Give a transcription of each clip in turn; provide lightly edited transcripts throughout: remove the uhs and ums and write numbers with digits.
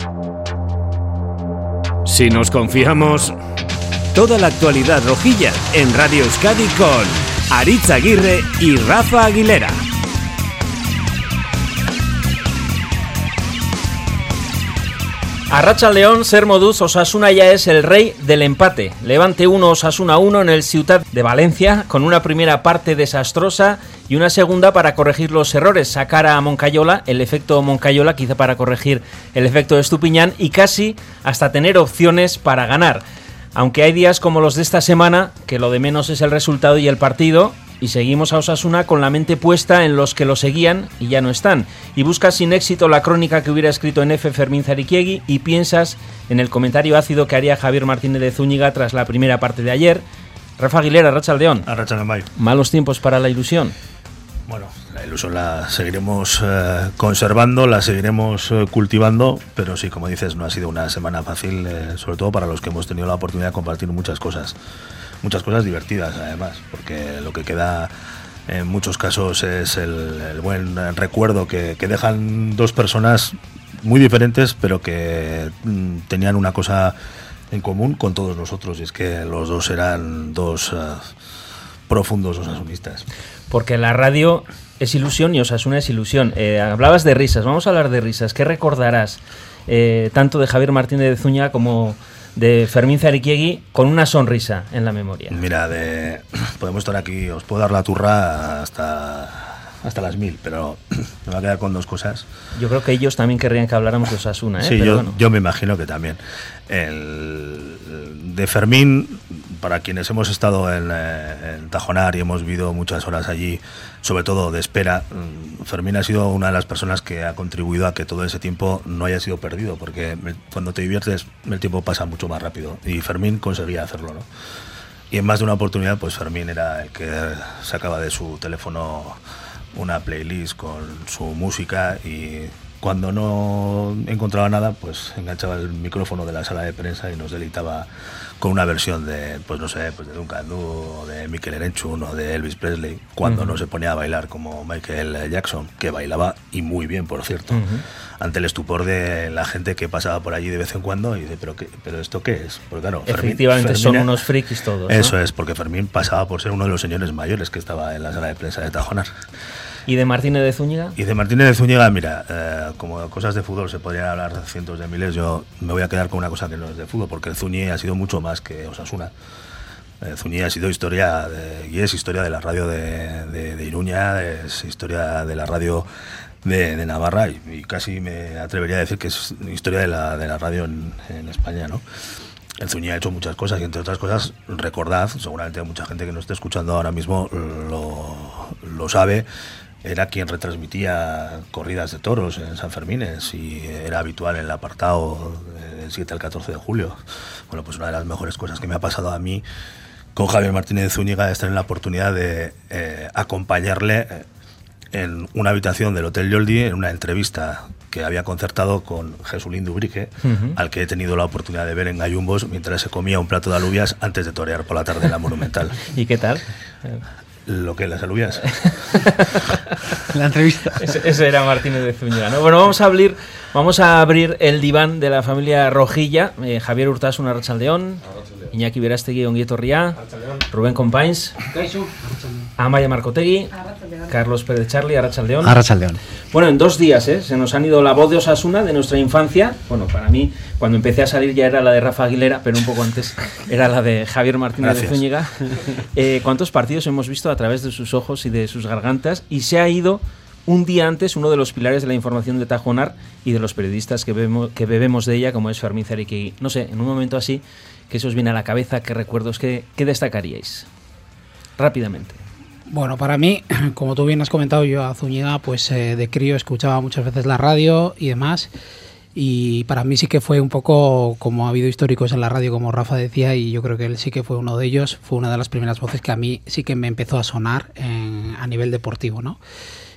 Si nos confiamos, toda la actualidad rojilla en Radio Euskadi con Aritz Aguirre y Rafa Aguilera. Arratsaldeon, zer moduz, Osasuna ya es el rey del empate. Levante 1, Osasuna 1 en el Ciutat de Valencia, con una primera parte desastrosa y una segunda para corregir los errores, sacar a Moncayola, el efecto Moncayola, quizá para corregir el efecto Estupiñán, y casi hasta tener opciones para ganar. Aunque hay días como los de esta semana, que lo de menos es el resultado y el partido, y seguimos a Osasuna con la mente puesta en los que lo seguían y ya no están. Y buscas sin éxito la crónica que hubiera escrito en F. Fermín Zariquiegui y piensas en el comentario ácido que haría Javier Martínez de Zúñiga tras la primera parte de ayer. Rafa Aguilera, arratsaldeon. Arratsaldeon. ¿Malos tiempos para la ilusión? Bueno, la ilusión la seguiremos conservando, la seguiremos cultivando, pero sí, como dices, no ha sido una semana fácil, sobre todo para los que hemos tenido la oportunidad de compartir muchas cosas divertidas además, porque lo que queda en muchos casos es el buen recuerdo que dejan dos personas muy diferentes, pero que tenían una cosa en común con todos nosotros, y es que los dos eran dos profundos osasunistas. Porque la radio es ilusión y Osasuna es ilusión. Hablabas de risas, vamos a hablar de risas. ¿Qué recordarás tanto de Javier Martínez de Zúñiga como de Fermín Zariquiegui con una sonrisa en la memoria? Mira, podemos estar aquí, os puedo dar la turra hasta las 1000, pero me va a quedar con dos cosas. Yo creo que ellos también querrían que habláramos de Osasuna, Sí, pero yo me imagino que también. De Fermín, para quienes hemos estado en Tajonar y hemos vivido muchas horas allí, sobre todo de espera, Fermín ha sido una de las personas que ha contribuido a que todo ese tiempo no haya sido perdido, porque cuando te diviertes el tiempo pasa mucho más rápido, y Fermín conseguía hacerlo, ¿no? Y en más de una oportunidad, pues Fermín era el que sacaba de su teléfono una playlist con su música, y cuando no encontraba nada, pues enganchaba el micrófono de la sala de prensa y nos deleitaba con una versión de, pues no sé, pues de Duncan Du, o de Mikel Erenchun, o de Elvis Presley, cuando no se ponía a bailar como Michael Jackson, que bailaba y muy bien, por cierto, ante el estupor de la gente que pasaba por allí de vez en cuando y dice, ¿pero esto qué es? Porque claro, efectivamente Fermín, son unos frikis todos, ¿no? Eso es, porque Fermín pasaba por ser uno de los señores mayores que estaba en la sala de prensa de Tajonar. ¿Y de Martínez de Zúñiga? Y de Martínez de Zúñiga, mira, como cosas de fútbol se podrían hablar cientos de miles, yo me voy a quedar con una cosa que no es de fútbol, porque el Zúñi ha sido mucho más que Osasuna. Zúñi ha sido historia, y es historia de la radio de Iruña, es historia de la radio de Navarra, y casi me atrevería a decir que es historia de la radio en España, ¿no? El Zúñi ha hecho muchas cosas, y entre otras cosas, recordad, seguramente mucha gente que nos esté escuchando ahora mismo lo sabe, era quien retransmitía corridas de toros en San Fermines, y era habitual en el apartado del 7 al 14 de julio. Bueno, pues una de las mejores cosas que me ha pasado a mí con Javier Martínez de Zúñiga es tener la oportunidad de acompañarle en una habitación del Hotel Yoldi en una entrevista que había concertado con Jesulín Dubrique, al que he tenido la oportunidad de ver en Gallumbos mientras se comía un plato de alubias antes de torear por la tarde en la Monumental. ¿Y qué tal? ¿Lo que? ¿Las alubias? La entrevista. Ese era Martínez de Zúñiga, ¿no? Bueno, vamos a abrir el diván de la familia rojilla. Javier Urtasun, arratsaldeon. Iñaki Berastegui, ongi etorria. Rubén Companys. Amaia Marcotegui. Carlos Pérez Charli, arratsaldeon. Arratsaldeon. Bueno, en 2 días, se nos han ido la voz de Osasuna de nuestra infancia. Bueno, para mí, cuando empecé a salir ya era la de Rafa Aguilera, pero un poco antes era la de Javier Martínez de Zúñiga. ¿Cuántos partidos hemos visto a través de sus ojos y de sus gargantas? Y se ha ido un día antes uno de los pilares de la información de Tajonar y de los periodistas que bebemos de ella, como es Fermín Zariquiegui. No sé, en un momento así, ¿qué se os viene a la cabeza? ¿Qué recuerdos? ¿Qué destacaríais? Rápidamente. Bueno, para mí, como tú bien has comentado, yo a Zúñiga, pues de crío escuchaba muchas veces la radio y demás, y para mí sí que fue un poco, como ha habido históricos en la radio, como Rafa decía, y yo creo que él sí que fue uno de ellos, fue una de las primeras voces que a mí sí que me empezó a sonar a nivel deportivo, ¿no?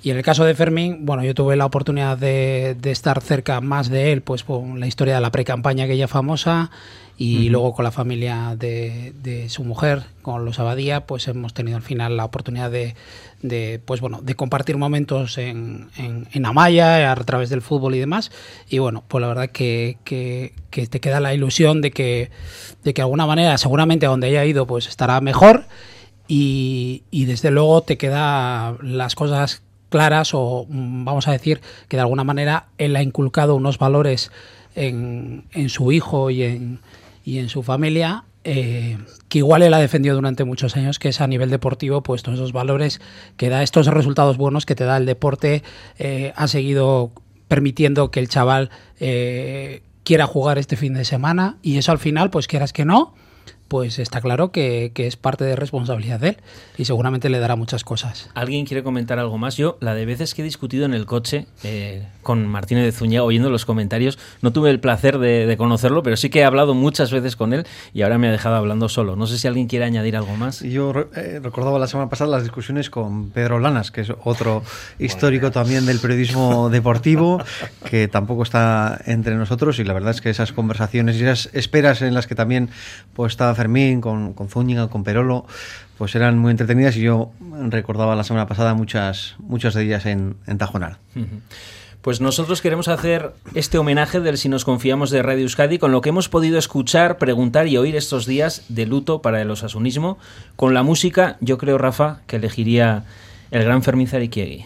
Y en el caso de Fermín, bueno, yo tuve la oportunidad de estar cerca más de él, pues por la historia de la pre-campaña que ya famosa, y luego con la familia de su mujer, con los Abadía, pues hemos tenido al final la oportunidad de compartir momentos en Amaya a través del fútbol y demás. Y bueno, pues la verdad que te queda la ilusión de que de alguna manera, seguramente a donde haya ido, pues estará mejor, y desde luego te queda las cosas claras, o vamos a decir que de alguna manera él ha inculcado unos valores en su hijo y en su familia, que igual él ha defendido durante muchos años, que es a nivel deportivo, pues todos esos valores que da, estos resultados buenos que te da el deporte, ha seguido permitiendo que el chaval quiera jugar este fin de semana, y eso al final, pues quieras que no, pues está claro que es parte de responsabilidad de él, y seguramente le dará muchas cosas. ¿Alguien quiere comentar algo más? Yo, la de veces que he discutido en el coche con Martínez de Zúñiga, oyendo los comentarios, no tuve el placer de conocerlo, pero sí que he hablado muchas veces con él, y ahora me ha dejado hablando solo. No sé si alguien quiere añadir algo más. Yo recordaba la semana pasada las discusiones con Pedro Lanas, que es otro histórico también del periodismo deportivo, que tampoco está entre nosotros, y la verdad es que esas conversaciones y esas esperas en las que también pues estaba Fermín, con Zúñiga, con Perolo, pues eran muy entretenidas, y yo recordaba la semana pasada muchas de ellas en Tajonar. Pues nosotros queremos hacer este homenaje del Si nos confiamos de Radio Euskadi con lo que hemos podido escuchar, preguntar y oír estos días de luto para el osasunismo. Con la música, yo creo, Rafa, que elegiría el gran Fermín Zarikiegui.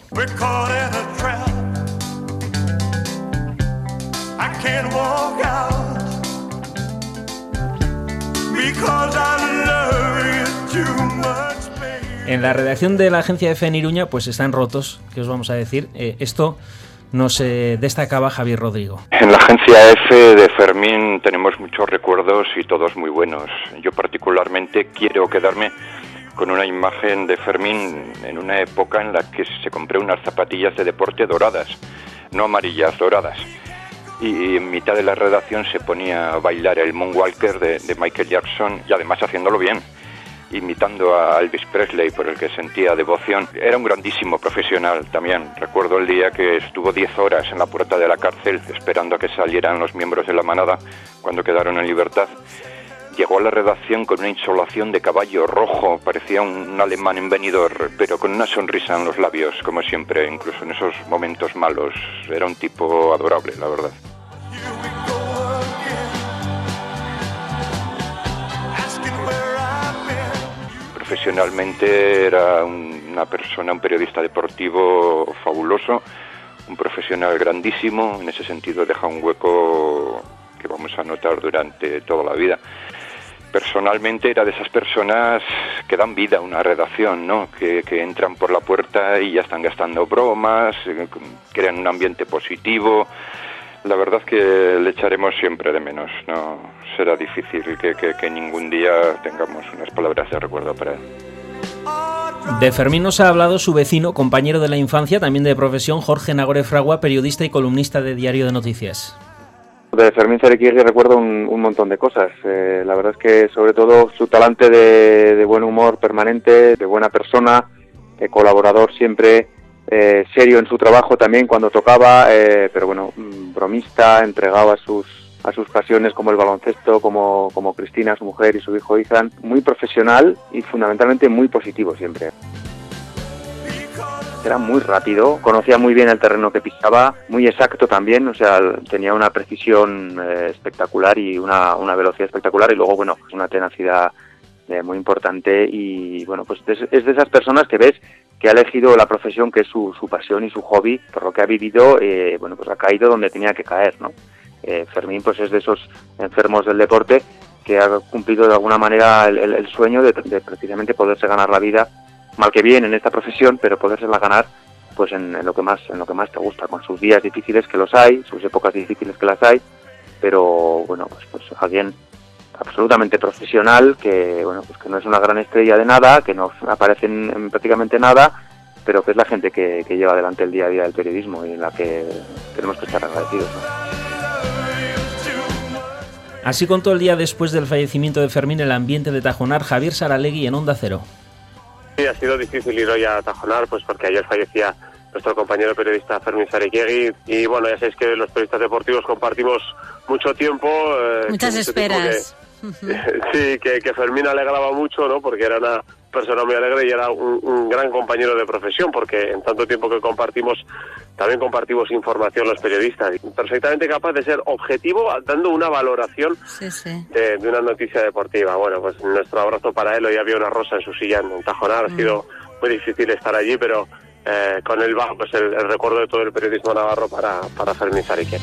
En la redacción de la agencia EFE en Iruña, pues están rotos, ¿qué os vamos a decir? Esto nos destacaba Javier Rodrigo. En la agencia EFE de Fermín tenemos muchos recuerdos y todos muy buenos. Yo particularmente quiero quedarme con una imagen de Fermín en una época en la que se compró unas zapatillas de deporte doradas, no amarillas, doradas. Y en mitad de la redacción se ponía a bailar el Moonwalker de Michael Jackson, y además haciéndolo bien, imitando a Elvis Presley, por el que sentía devoción. Era un grandísimo profesional también. Recuerdo el día que estuvo 10 horas en la puerta de la cárcel esperando a que salieran los miembros de la manada cuando quedaron en libertad. Llegó a la redacción con una insolación de caballo rojo, parecía un alemán en Benidorm, pero con una sonrisa en los labios, como siempre, incluso en esos momentos malos. Era un tipo adorable, la verdad. Profesionalmente era una persona, un periodista deportivo fabuloso, un profesional grandísimo. En ese sentido deja un hueco que vamos a notar durante toda la vida. Personalmente era de esas personas que dan vida a una redacción, ¿no? Que entran por la puerta y ya están gastando bromas, crean un ambiente positivo. La verdad es que le echaremos siempre de menos, no será difícil que ningún día tengamos unas palabras de recuerdo para él. De Fermín nos ha hablado su vecino, compañero de la infancia, también de profesión, Jorge Nagore Fragua, periodista y columnista de Diario de Noticias. De Fermín Zarikiegui recuerdo un montón de cosas. La verdad es que sobre todo su talante de buen humor permanente, de buena persona, colaborador siempre, serio en su trabajo también cuando tocaba, pero bueno, bromista, entregado a sus pasiones como el baloncesto, como Cristina, su mujer, y su hijo Ethan. Muy profesional y fundamentalmente muy positivo siempre. Era muy rápido, conocía muy bien el terreno que pisaba, muy exacto también, o sea, tenía una precisión espectacular y una velocidad espectacular, y luego, bueno, una tenacidad muy importante, y bueno, pues es de esas personas que ves que ha elegido la profesión que es su pasión y su hobby, por lo que ha vivido, bueno, pues ha caído donde tenía que caer, ¿no? Fermín pues es de esos enfermos del deporte que ha cumplido de alguna manera el sueño de precisamente poderse ganar la vida, mal que bien en esta profesión, pero podérsela ganar pues en lo que más te gusta, con sus días difíciles que los hay, sus épocas difíciles que las hay, pero bueno, pues alguien absolutamente profesional, que bueno, pues que no es una gran estrella de nada, que no aparece en prácticamente nada, pero que es la gente que lleva adelante el día a día del periodismo y en la que tenemos que estar agradecidos, ¿no? Así contó el día después del fallecimiento de Fermín el ambiente de Tajonar, Javier Saralegui en Onda Cero. Sí, ha sido difícil ir hoy a Tajonar, pues porque ayer fallecía nuestro compañero periodista Fermín Sarikiegui. Y bueno, ya sabéis que los periodistas deportivos compartimos mucho tiempo. Muchas esperas. Sí, que Fermín alegraba mucho, ¿no? Porque era una persona muy alegre y era un gran compañero de profesión, porque en tanto tiempo que compartimos, también compartimos información los periodistas. Perfectamente capaz de ser objetivo, dando una valoración de una noticia deportiva. Bueno, pues nuestro abrazo para él. Hoy había una rosa en su silla en Tajonar. Ha sido muy difícil estar allí, pero con él va pues el recuerdo de todo el periodismo navarro para Fermín Sarikiegui.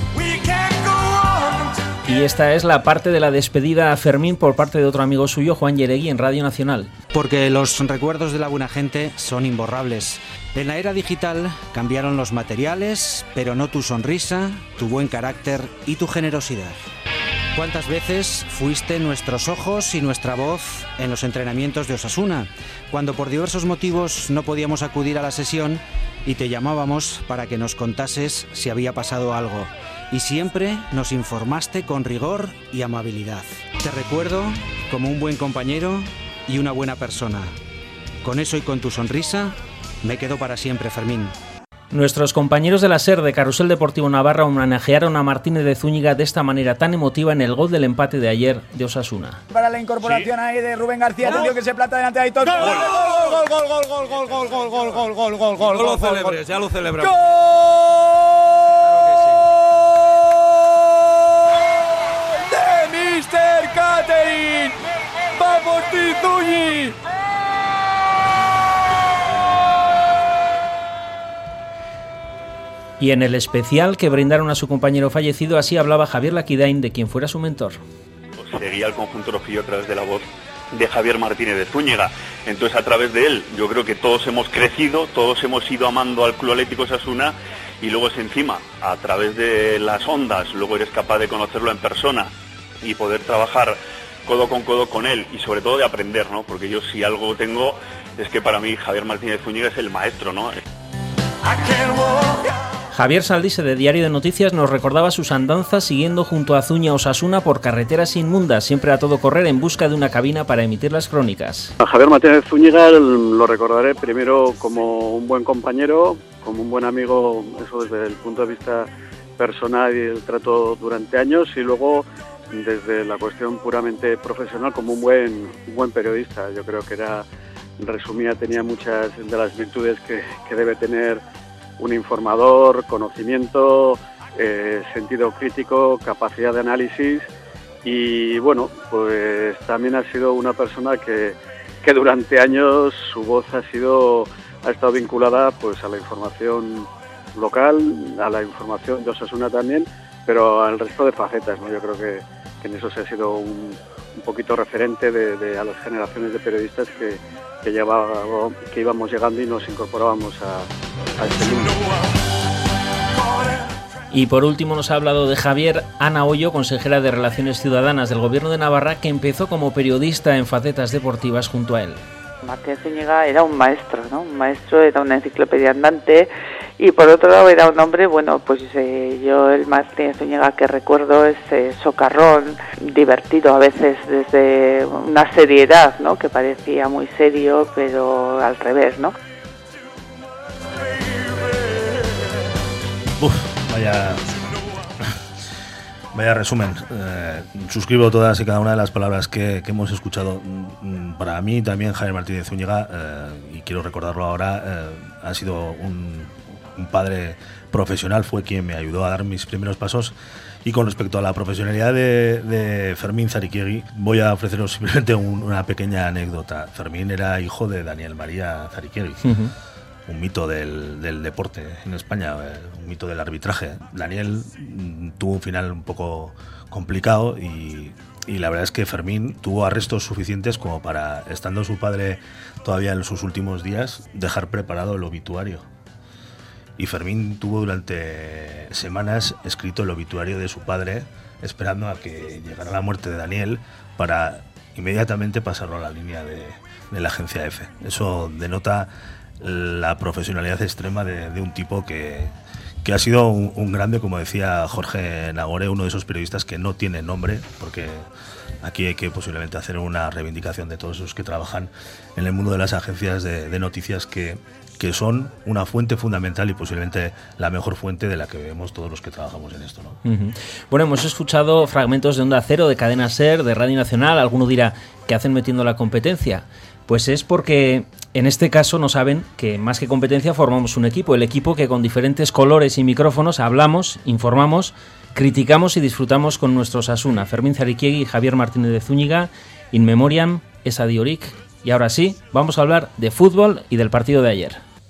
Y esta es la parte de la despedida a Fermín por parte de otro amigo suyo, Juan Yeregui, en Radio Nacional. Porque los recuerdos de la buena gente son imborrables. En la era digital cambiaron los materiales, pero no tu sonrisa, tu buen carácter y tu generosidad. ¿Cuántas veces fuiste nuestros ojos y nuestra voz en los entrenamientos de Osasuna, cuando por diversos motivos no podíamos acudir a la sesión y te llamábamos para que nos contases si había pasado algo? Y siempre nos informaste con rigor y amabilidad. Te recuerdo como un buen compañero y una buena persona. Con eso y con tu sonrisa, me quedo para siempre, Fermín. Nuestros compañeros de la SER de Carrusel Deportivo Navarra homenajearon a Martínez de Zúñiga de esta manera tan emotiva en el gol del empate de ayer de Osasuna. Para la incorporación ahí de Rubén García, atención que se planta delante de Aitor. ¡Gol! ¡Gol! No lo celebres, ya lo celebramos. ¡Mr. Catering! ¡Va por ti, Zuñi! Y en el especial que brindaron a su compañero fallecido, así hablaba Javier Laquidain, de quien fuera su mentor. Seguía el conjunto rojillo a través de la voz de Javier Martínez de Zúñiga. Entonces, a través de él, yo creo que todos hemos crecido, todos hemos ido amando al Club Atlético Osasuna, y luego es encima, a través de las ondas, luego eres capaz de conocerlo en persona y poder trabajar codo con él, y sobre todo de aprender, ¿no? Porque yo si algo tengo es que para mí Javier Martínez de Zúñiga es el maestro, ¿no? Javier Saldise, de Diario de Noticias, nos recordaba sus andanzas siguiendo junto a Zuña Osasuna por carreteras inmundas, siempre a todo correr en busca de una cabina para emitir las crónicas. A Javier Martínez de Zúñiga lo recordaré primero como un buen compañero, como un buen amigo, eso desde el punto de vista personal y el trato durante años, y luego desde la cuestión puramente profesional como un buen periodista. Yo creo que tenía muchas de las virtudes que debe tener un informador: conocimiento, sentido crítico, capacidad de análisis, y bueno, pues también ha sido una persona que durante años su voz ha estado vinculada pues a la información local, a la información de Osasuna también, pero al resto de facetas, ¿no? Yo creo que en eso se ha sido un poquito referente a las generaciones de periodistas que íbamos llegando y nos incorporábamos a este mundo. Y por último nos ha hablado de Javier Ana Hoyo, consejera de Relaciones Ciudadanas del Gobierno de Navarra, que empezó como periodista en facetas deportivas junto a él. Martínez Zúñiga era un maestro, ¿no? Un maestro, era una enciclopedia andante, y por otro lado era un hombre, bueno, pues yo el Martínez Zúñiga que recuerdo es socarrón, divertido a veces desde una seriedad, ¿no? Que parecía muy serio, pero al revés, ¿no? Vaya resumen. Suscribo todas y cada una de las palabras que hemos escuchado. Para mí también Javier Martínez Zúñiga, y quiero recordarlo ahora, ha sido un padre profesional, fue quien me ayudó a dar mis primeros pasos. Y con respecto a la profesionalidad de Fermín Sarikiegui, voy a ofreceros simplemente una pequeña anécdota. Fermín era hijo de Daniel María Sarikiegui. Uh-huh. Un mito del deporte en España, un mito del arbitraje. Daniel tuvo un final un poco complicado y la verdad es que Fermín tuvo arrestos suficientes como para, estando su padre todavía en sus últimos días, dejar preparado el obituario. Y Fermín tuvo durante semanas escrito el obituario de su padre, esperando a que llegara la muerte de Daniel para inmediatamente pasarlo a la línea de la agencia EFE. Eso denota la profesionalidad extrema de un tipo que que ha sido un grande, como decía Jorge Nagore, uno de esos periodistas que no tiene nombre, porque aquí hay que posiblemente hacer una reivindicación de todos esos que trabajan en el mundo de las agencias de noticias, que son una fuente fundamental y posiblemente la mejor fuente de la que vemos todos los que trabajamos en esto, ¿no? Uh-huh. Bueno, hemos escuchado fragmentos de Onda Cero, de Cadena SER, de Radio Nacional. Alguno dirá, ¿qué hacen metiendo la competencia? Pues es porque en este caso no saben que más que competencia formamos un equipo, el equipo que con diferentes colores y micrófonos hablamos, informamos, criticamos y disfrutamos con nuestros Osasuna, Fermín Zariquiegui y Javier Martínez de Zúñiga, In Memoriam, Esa Dioric. Y ahora sí, vamos a hablar de fútbol y del partido de ayer.